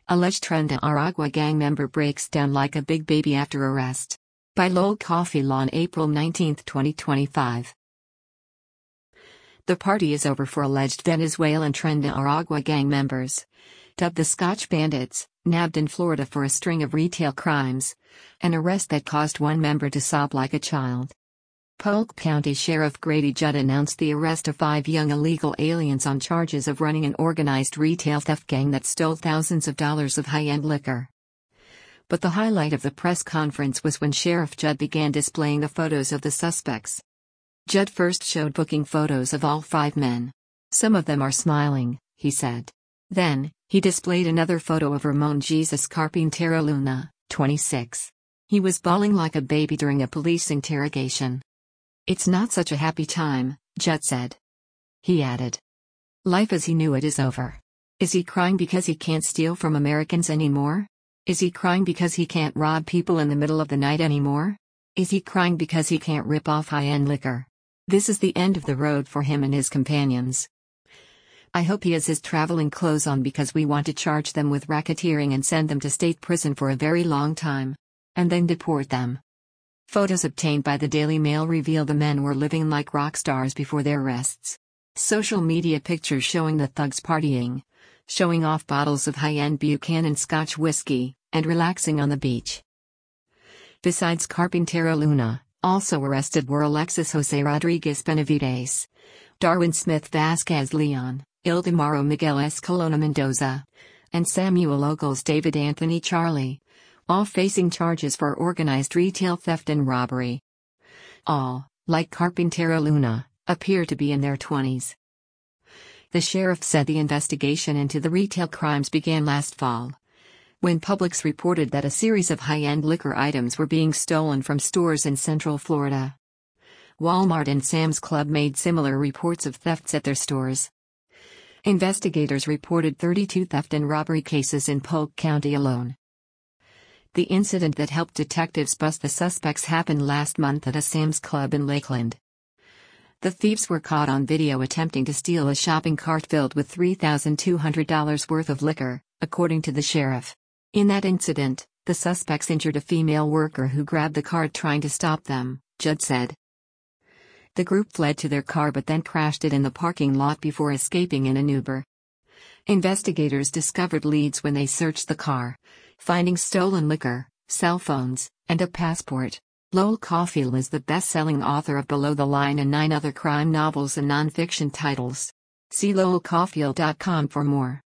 Alleged Tren de Aragua gang member breaks down like a big baby after arrest. By Lowell Coffee Law on April 19, 2025. The party is over for alleged Venezuelan Tren de Aragua gang members, dubbed the Scotch Bandits, nabbed in Florida for a string of retail crimes, an arrest that caused one member to sob like a child. Polk County Sheriff Grady Judd announced the arrest of 5 young illegal aliens on charges of running an organized retail theft gang that stole thousands of dollars of high-end liquor. But the highlight of the press conference was when Sheriff Judd began displaying the photos of the suspects. Judd first showed booking photos of all 5 men. "Some of them are smiling," he said. Then, he displayed another photo of Ramon Jesus Carpintero Luna, 26. He was bawling like a baby during a police interrogation. "It's not such a happy time," Judd said. He added, "Life as he knew it is over." Is he crying because he can't steal from Americans anymore? Is he crying because he can't rob people in the middle of the night anymore? Is he crying because he can't rip off high-end liquor? This is the end of the road for him and his companions. I hope he has his traveling clothes on because we want to charge them with racketeering and send them to state prison for a very long time. And then deport them." Photos obtained by the Daily Mail reveal the men were living like rock stars before their arrests. Social media pictures showing the thugs partying, showing off bottles of high-end Buchanan Scotch whiskey, and relaxing on the beach. Besides Carpintero Luna, also arrested were Alexis Jose Rodriguez Benavides, Darwin Smith Vasquez Leon, Ildemaro Miguel Escalona Mendoza, and Samuel Ogles David Anthony Charlie, all facing charges for organized retail theft and robbery. All, like Carpintero Luna, appear to be in their 20s. The sheriff said the investigation into the retail crimes began last fall, when Publix reported that a series of high-end liquor items were being stolen from stores in Central Florida. Walmart and Sam's Club made similar reports of thefts at their stores. Investigators reported 32 theft and robbery cases in Polk County alone. The incident that helped detectives bust the suspects happened last month at a Sam's Club in Lakeland. The thieves were caught on video attempting to steal a shopping cart filled with $3,200 worth of liquor, according to the sheriff. In that incident, the suspects injured a female worker who grabbed the cart trying to stop them, Judd said. The group fled to their car but then crashed it in the parking lot before escaping in an Uber. Investigators discovered leads when they searched the car, finding stolen liquor, cell phones, and a passport. Lowell Cauffiel is the best-selling author of Below the Line and 9 other crime novels and nonfiction titles. See lowellcauffiel.com for more.